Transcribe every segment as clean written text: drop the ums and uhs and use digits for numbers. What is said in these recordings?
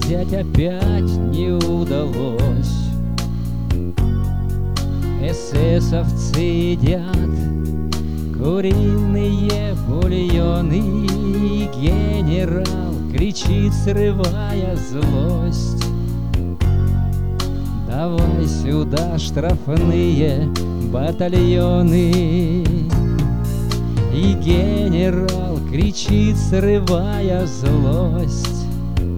взять опять не удалось. Эсэсовцы едят куриные бульоны, и генерал кричит, срывая злость: давай сюда штрафные батальоны. И генерал кричит, срывая злость: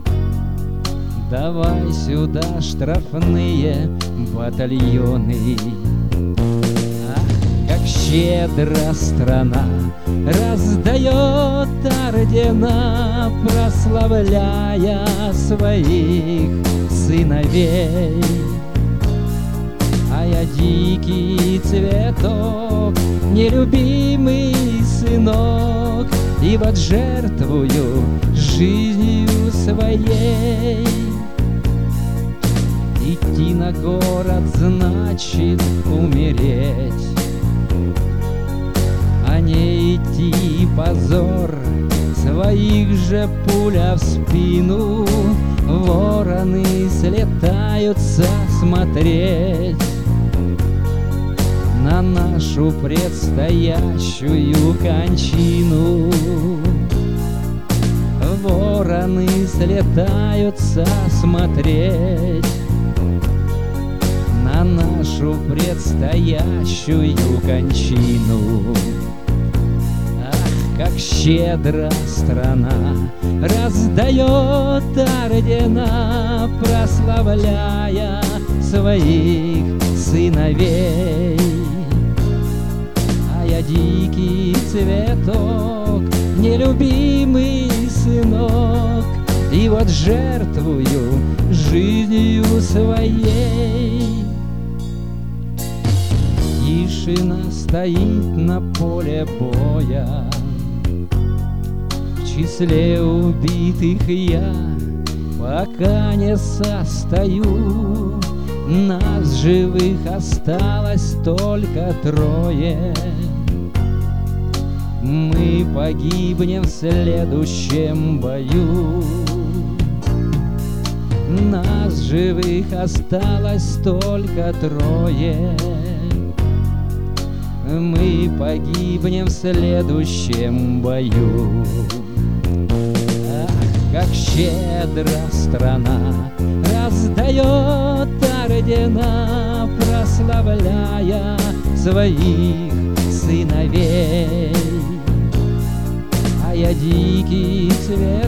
давай сюда штрафные батальоны. Ах, как щедро страна раздает ордена, прославляя своих сыновей. А я дикий цветок, нелюбимый сынок, и вот жертвую жизнью своей. Идти на город значит умереть, а не идти позор, своих же пуля в спину. Вороны слетаются смотреть на нашу предстоящую кончину. Вороны слетаются смотреть на нашу предстоящую кончину. Ах, как щедро страна раздает ордена, прославляя своих сыновей. А я дикий цветок, нелюбимый сынок, и вот жертвую жизнью своей. Тишина стоит на поле боя, в числе убитых я пока не состою. Нас живых осталось только трое, мы погибнем в следующем бою. Нас живых осталось только трое, мы погибнем в следующем бою. Ах, как щедро страна раздает ордена, прославляя своих сыновей. А я дикий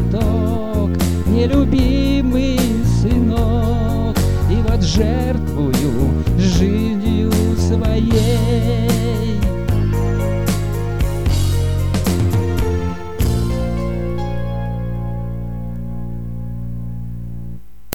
цветок, нелюбимый сынок, и вот жертвую